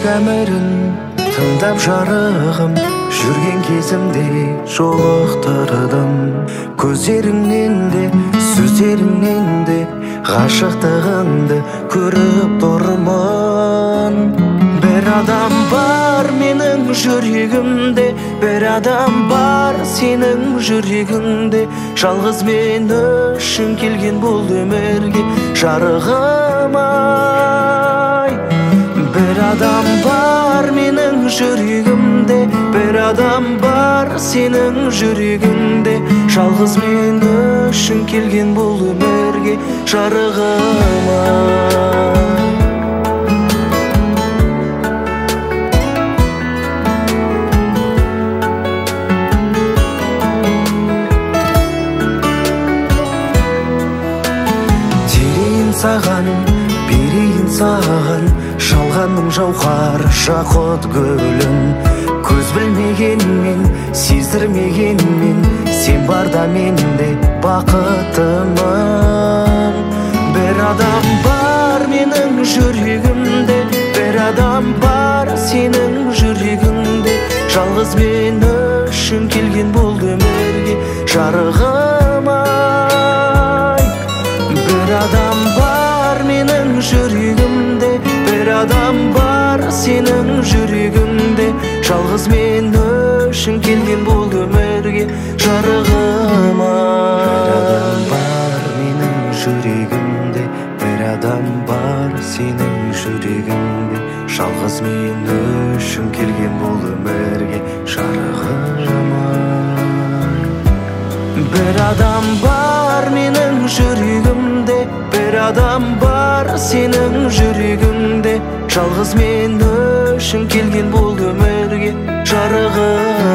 жүрек әмірін тыңдап жарығым, жүрген кезімде жолықтырдым. Көздеріңнен де сөздеріңнен де ғашықтығыңды көріп тұрмын. Бір адам бар менің жүрегімде, бір адам бар сенің жүрегіңде. Жалғыз мен үшін келген бұл өмірге жарығым-ай. Бір адам бар менің жүрегімде, бір адам бар сенің жүрегіңде. Жалғыз мен үшін келген бұл өмірге жарығым-ай. Саған берейін саған жалғанның жауһар жақұт гүлін. Көз білмегенмен, сездірмегенмен, сен барда менде бақытымын. Бір адам бар менің жүрегімде, бір адам бар сенің жүрегіңде. Жалғыз мен үшін келген бұл өмірге жарығым-ай. Bir adam var менің жүрегімде, bir adam бар сенің жүрегіңде. Жалғыз мен үшін келген бұл өмірге жарығым-ай. Bir adam var менің жүрегімде, bir adam бар сенің жүрегіңде. Жалғыз мен үшін келген бұл өмірге жарығым-ай. Bir adam var менің жүрегімде, bir adam бар сенің жүрегіңде. Жалғыз мен үшін келген бұл өмірге жарығым.